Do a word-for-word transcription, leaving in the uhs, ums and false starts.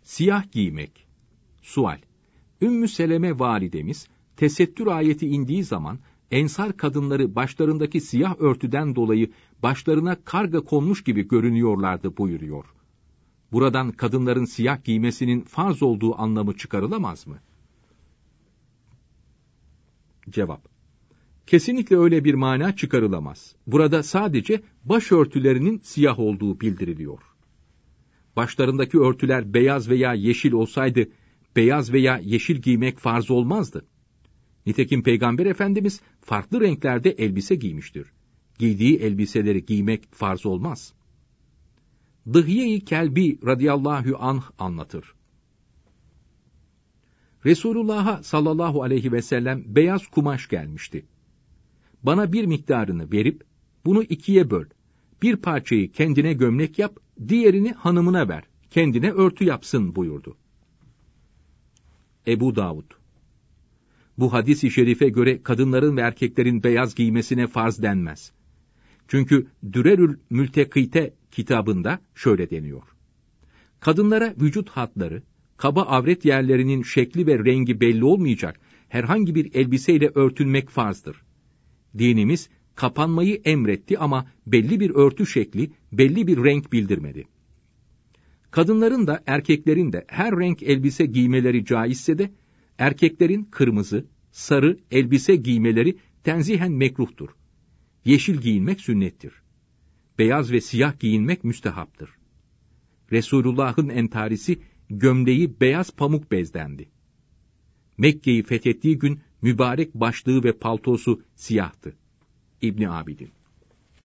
Siyah giymek. Sual. Ümmü Seleme validemiz, tesettür ayeti indiği zaman, Ensar kadınları başlarındaki siyah örtüden dolayı başlarına karga konmuş gibi görünüyorlardı buyuruyor. Buradan kadınların siyah giymesinin farz olduğu anlamı çıkarılamaz mı? Cevap. Kesinlikle öyle bir mana çıkarılamaz. Burada sadece başörtülerinin siyah olduğu bildiriliyor. Başlarındaki örtüler beyaz veya yeşil olsaydı, beyaz veya yeşil giymek farz olmazdı. Nitekim Peygamber Efendimiz farklı renklerde elbise giymiştir. Giydiği elbiseleri giymek farz olmaz. Dıhye-i Kelbi radıyallahu anh anlatır. Resulullah'a sallallahu aleyhi ve sellem beyaz kumaş gelmişti. Bana bir miktarını verip, bunu ikiye böl. Bir parçayı kendine gömlek yap, diğerini hanımına ver. Kendine örtü yapsın buyurdu. Ebu Davud. Bu hadis-i şerife göre kadınların ve erkeklerin beyaz giymesine farz denmez. Çünkü Dürerül Mültekite kitabında şöyle deniyor. Kadınlara vücut hatları, kaba avret yerlerinin şekli ve rengi belli olmayacak herhangi bir elbiseyle örtünmek farzdır. Dinimiz kapanmayı emretti ama belli bir örtü şekli, belli bir renk bildirmedi. Kadınların da erkeklerin de her renk elbise giymeleri caizse de, erkeklerin kırmızı, sarı elbise giymeleri tenzihen mekruhtur. Yeşil giyinmek sünnettir. Beyaz ve siyah giyinmek müstehaptır. Resulullah'ın entarisi, gömleği beyaz pamuk bezdendi. Mekke'yi fethettiği gün mübarek başlığı ve paltosu siyahtı. İbn Abidin.